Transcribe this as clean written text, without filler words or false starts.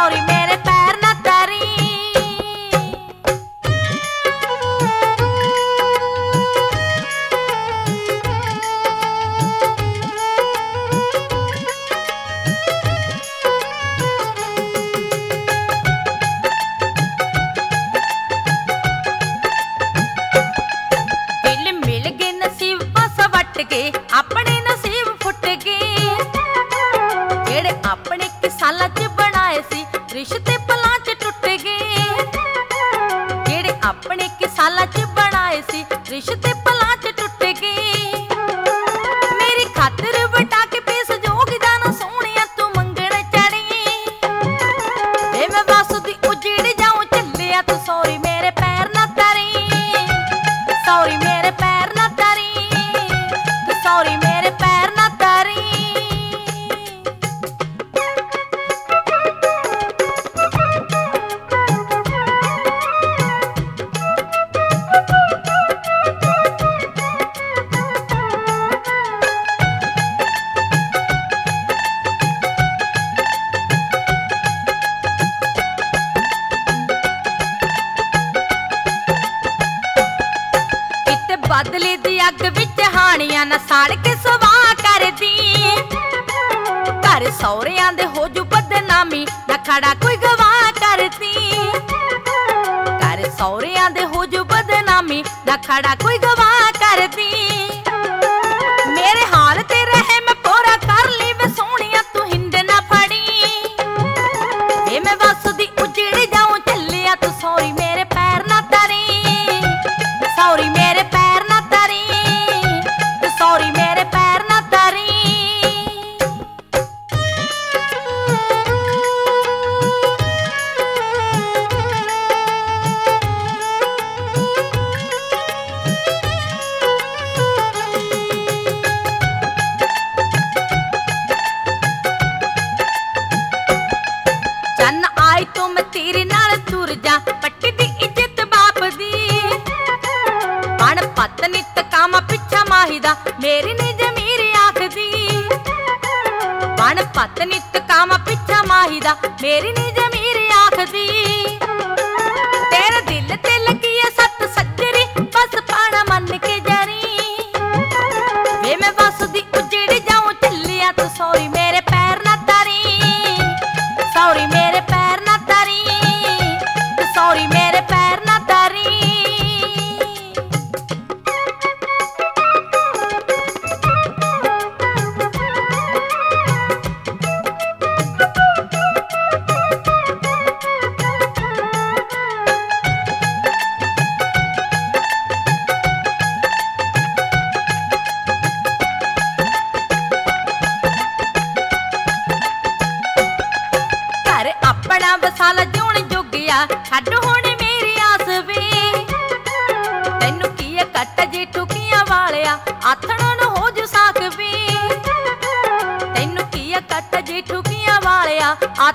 Sorry मेरे पैर ना तरी। दिल मिल गए नसीब बस वट के अपने नसीब फुट गए। जेड़े अपने सालां च बनाए सी रिश्ते पलां च टुट गए। जेड़े अपने सालां च बनाए सी रिश्ते पलां च टुट गए। मेरी खातिर वटा के पेस जोगदा ना सोहणिया तू मंगण चढ़ी। जे मैं बस दी उजड़ जाऊं चलिया तू सॉरी मेरे पैर ना तरी। सॉरी मेरे पैर ना तरी। तू सॉरी मेरे पैर ना तरी। बदले दी अग विच हानियां ना साड़ के सवाह कर दी। घर सौरियां दे हो जू बदनामी ना खड़ा कोई गवाह कर दी। घर सौरियां दे हो जू बदनामी ना खड़ा कोई गवाह कर दी। मेरे हाल ते रहे मैं पूरा कर ली वे सोहणिया तू हिंद ना फड़ी। जे मैं बस दी उजड़ जाऊं चलिया तू सॉरी मेरे पैर ना तरी। सॉरी मेरे पैर ना तरी। सॉरी मेरे पैर ना तरी। चन्न आई तो मैं तेरे नाल तुर जा पट्टी दी इज्जत बाप दी। बण पत नित कामा पिछा माहिदा मेरी नी जमीर आखदी। बण पत नित कामा पिछा माहिदा मेरी नी जमीर आखदी। तेरे दिल ते लगी है सत सज्जरी बस पाना मन के जरी। वे मैं बस दी उजड़ जाऊं चलिया तू सॉरी मेरे पैर ना तरी। सॉरी मेरे पैर ना तरी। सॉरी मेरे पैर ना तरी। घर अपना वसाला जोण जोगिया छड्ड हुण मेरी आस वे। तैनू की है कट जे ठुकियां वालिया आथण न हो जू साख वे। तैनू की है कट जे ठुकियां वालिया